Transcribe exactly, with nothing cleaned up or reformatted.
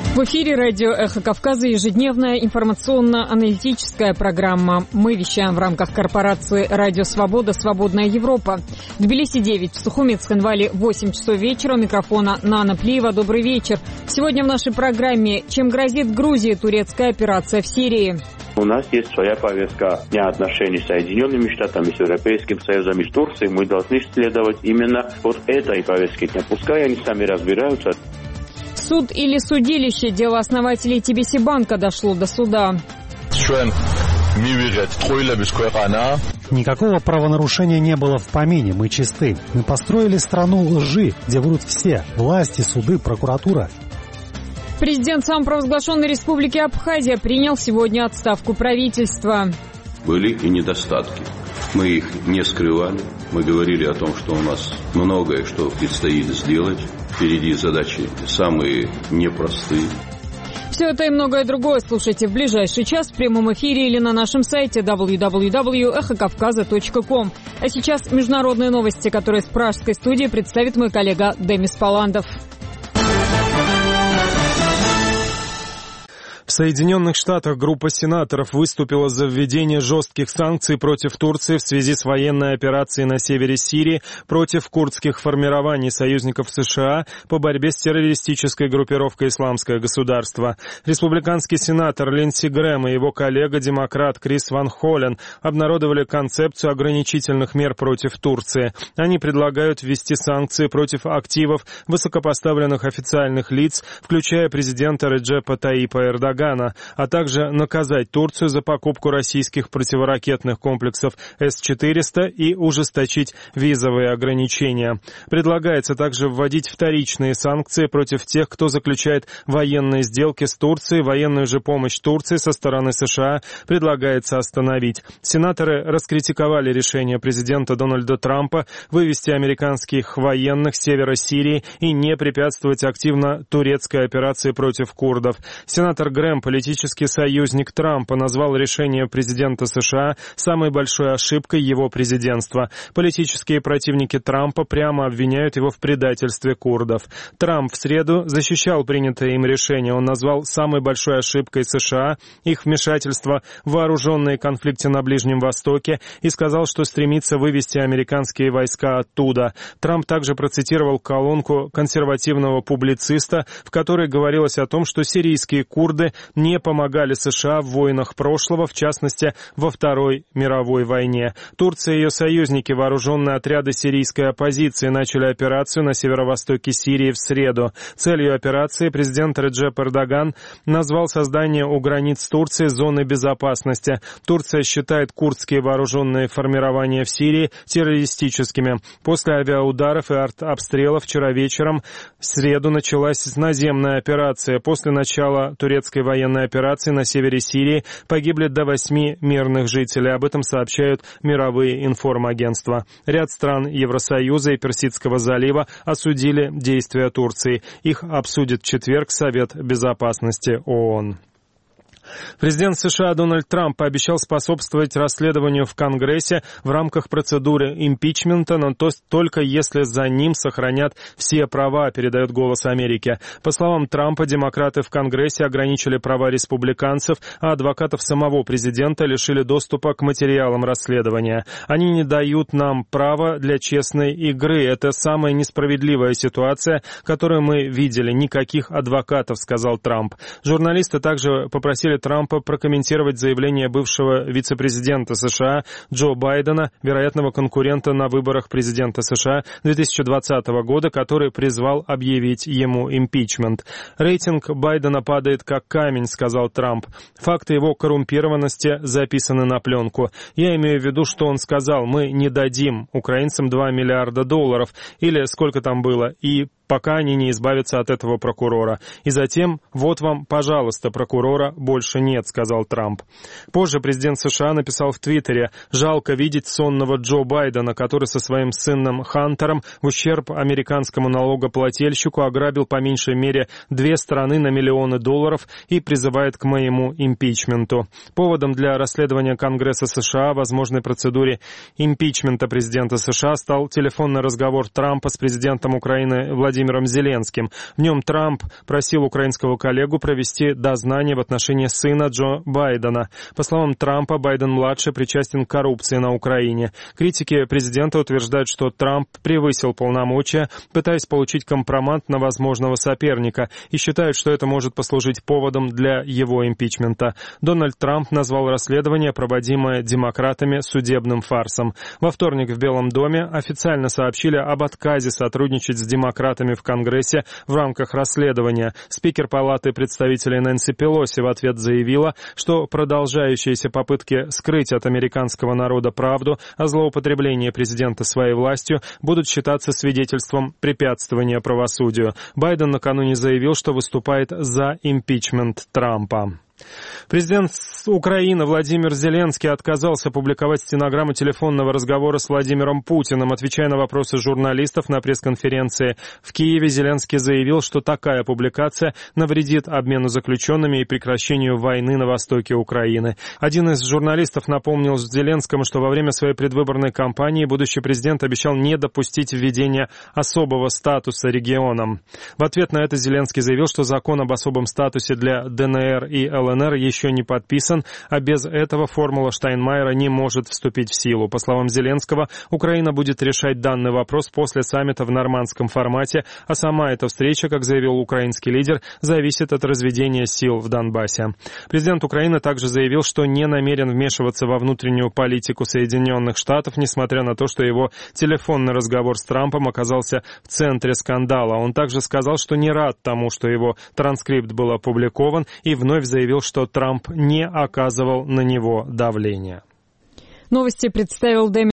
В эфире радио «Эхо Кавказа» ежедневная информационно-аналитическая программа. Мы вещаем в рамках корпорации «Радио Свобода. Свободная Европа». В Тбилиси девять, в Сухуми, Цхинвале восемь часов вечера. У микрофона Нана Плиева. Добрый вечер. Сегодня в нашей программе: чем грозит Грузии турецкая операция в Сирии? У нас есть своя повестка дня отношений с Соединенными Штатами, с Европейским Союзом и с Турцией. Мы должны следовать именно вот этой повестке дня. Пускай они сами разбираются. Суд или судилище? Дело основателей Ти Би Си банка дошло до суда. Никакого правонарушения не было в помине, мы чисты. Мы построили страну лжи, где врут все: власти, суды, прокуратура. Президент самопровозглашенной республики Абхазия принял сегодня отставку правительства. Были и недостатки. Мы их не скрывали. Мы говорили о том, что у нас многое, что предстоит сделать. Впереди задачи самые непростые. Все это и многое другое слушайте в ближайший час в прямом эфире или на нашем сайте дабл ю дабл ю дабл ю точка эхо кавказа точка ком. А сейчас международные новости, которые с пражской студии представит мой коллега Демис Паландов. В Соединенных Штатах группа сенаторов выступила за введение жестких санкций против Турции в связи с военной операцией на севере Сирии против курдских формирований союзников США по борьбе с террористической группировкой «Исламское государство». Республиканский сенатор Линдси Грэм и его коллега-демократ Крис Ван Холлен обнародовали концепцию ограничительных мер против Турции. Они предлагают ввести санкции против активов высокопоставленных официальных лиц, включая президента Реджепа Таипа Эрдогана, а также наказать Турцию за покупку российских противоракетных комплексов Эс четыреста и ужесточить визовые ограничения. Предлагается также вводить вторичные санкции против тех, кто заключает военные сделки с Турцией. Военную же помощь Турции со стороны США предлагается остановить. Сенаторы раскритиковали решение президента Дональда Трампа вывести американских военных с севера Сирии и не препятствовать активно турецкой операции против курдов. Сенатор Грэм, политический союзник Трампа, назвал решение президента США самой большой ошибкой его президентства. Политические противники Трампа прямо обвиняют его в предательстве курдов. Трамп в среду защищал принятое им решение. Он назвал самой большой ошибкой США их вмешательство в вооруженные конфликты на Ближнем Востоке и сказал, что стремится вывести американские войска оттуда. Трамп также процитировал колонку консервативного публициста, в которой говорилось о том, что сирийские курды не помогали США в войнах прошлого, в частности, во Второй мировой войне. Турция и ее союзники, вооруженные отряды сирийской оппозиции, начали операцию на северо-востоке Сирии в среду. Целью операции президент Реджеп Эрдоган назвал создание у границ Турции зоны безопасности. Турция считает курдские вооруженные формирования в Сирии террористическими. После авиаударов и артобстрелов вчера вечером в среду началась наземная операция. После начала турецкой военной операции на севере Сирии погибли до восьми мирных жителей. Об этом сообщают мировые информагентства. Ряд стран Евросоюза и Персидского залива осудили действия Турции. Их обсудит в четверг Совет Безопасности ООН. Президент США Дональд Трамп пообещал способствовать расследованию в Конгрессе в рамках процедуры импичмента, но то только если за ним сохранят все права, передает «Голос Америки». По словам Трампа, демократы в Конгрессе ограничили права республиканцев, а адвокатов самого президента лишили доступа к материалам расследования. Они не дают нам права для честной игры. Это самая несправедливая ситуация, которую мы видели. Никаких адвокатов, сказал Трамп. Журналисты также попросили Трампа прокомментировать заявление бывшего вице-президента США Джо Байдена, вероятного конкурента на выборах президента США две тысячи двадцатого года, который призвал объявить ему импичмент. «Рейтинг Байдена падает как камень», — сказал Трамп. «Факты его коррумпированности записаны на пленку. Я имею в виду, что он сказал: мы не дадим украинцам два миллиарда долларов, или сколько там было, и пока они не избавятся от этого прокурора. И затем, вот вам, пожалуйста, прокурора больше больше нет», — сказал Трамп. Позже президент США написал в Твиттере: «Жалко видеть сонного Джо Байдена, который со своим сыном Хантером в ущерб американскому налогоплательщику ограбил по меньшей мере две страны на миллионы долларов и призывает к моему импичменту». Поводом для расследования Конгресса США о возможной процедуре импичмента президента США стал телефонный разговор Трампа с президентом Украины Владимиром Зеленским. В нем Трамп просил украинского коллегу провести дознание в отношении сына Джо Байдена. По словам Трампа, Байден-младший причастен к коррупции на Украине. Критики президента утверждают, что Трамп превысил полномочия, пытаясь получить компромат на возможного соперника, и считают, что это может послужить поводом для его импичмента. Дональд Трамп назвал расследование, проводимое демократами, судебным фарсом. Во вторник в Белом доме официально сообщили об отказе сотрудничать с демократами в Конгрессе в рамках расследования. Спикер Палаты представителей Нэнси Пелоси в ответ заявила, что продолжающиеся попытки скрыть от американского народа правду о злоупотреблении президента своей властью будут считаться свидетельством препятствования правосудию. Байден накануне заявил, что выступает за импичмент Трампа. Президент Украины Владимир Зеленский отказался публиковать стенограмму телефонного разговора с Владимиром Путиным. Отвечая на вопросы журналистов на пресс-конференции в Киеве, Зеленский заявил, что такая публикация навредит обмену заключенными и прекращению войны на востоке Украины. Один из журналистов напомнил Зеленскому, что во время своей предвыборной кампании будущий президент обещал не допустить введения особого статуса регионам. В ответ на это Зеленский заявил, что закон об особом статусе для ДНР и ЛНР еще не подписан, а без этого формула Штайнмайера не может вступить в силу. По словам Зеленского, Украина будет решать данный вопрос после саммита в нормандском формате, а сама эта встреча, как заявил украинский лидер, зависит от разведения сил в Донбассе. Президент Украины также заявил, что не намерен вмешиваться во внутреннюю политику Соединенных Штатов, несмотря на то, что его телефонный разговор с Трампом оказался в центре скандала. Он также сказал, что не рад тому, что его транскрипт был опубликован, и вновь заявил, что Трамп не оказывал на него давления. Новости представил Дэмин